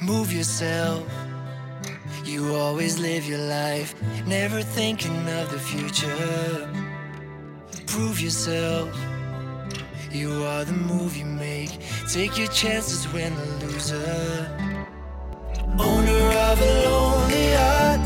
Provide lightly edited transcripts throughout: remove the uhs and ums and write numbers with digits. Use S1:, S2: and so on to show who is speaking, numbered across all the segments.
S1: Move yourself. You always live your life, never thinking of the future. Prove yourself. You are the move you make. Take your chances, win a loser. Owner of a lonely heart.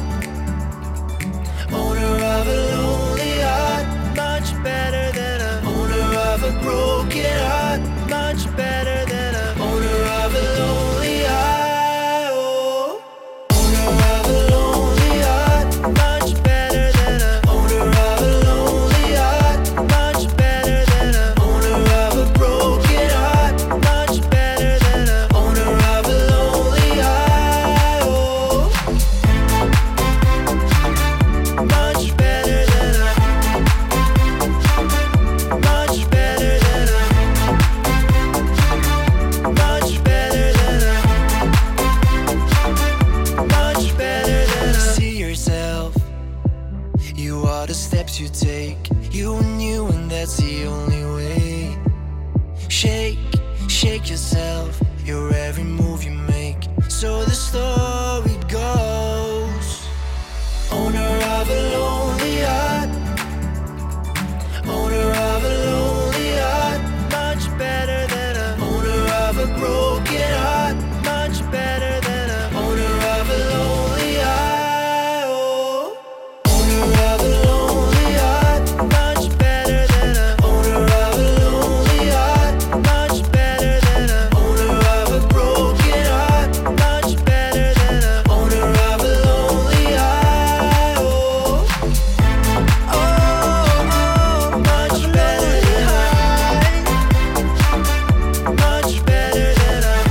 S1: Owner of a lonely heart. Much better than a owner of a broken heart. Much better than a owner of a lonely heart. Oh. Owner of a lonely heart. Much better than a owner of a lonely heart. Much better than a owner of a broken heart. Much better than a owner of a lonely heart. Oh. Much better than a much better than a much better than a much better than a see yourself. You are the steps you take. You and that's the only way. Shake, shake yourself. Your every move you make. So the story goes. Owner of a lonely heart. Owner of a lonely heart. Much better than a owner of a broken heart. Much better than a owner of a lonely heart. Oh. Owner of a lonely heart. Much better than a owner of a lonely heart. Much better than a owner of a broken heart. Much better than a owner of a lonely heart. Oh. Oh, much better than much better than a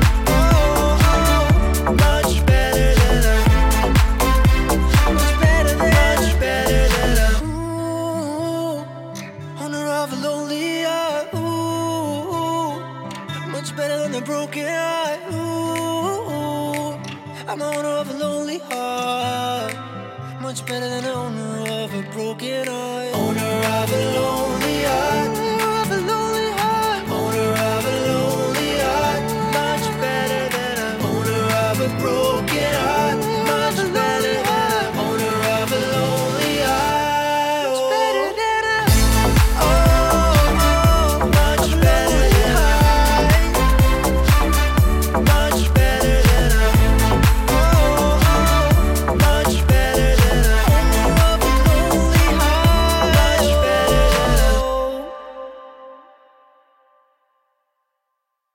S1: much better than a much better than a owner of a lonely heart. Ooh, much better than a broken heart. Ooh, I'm the owner of a lonely heart. Much better than the owner of a broken heart. Owner of a lonely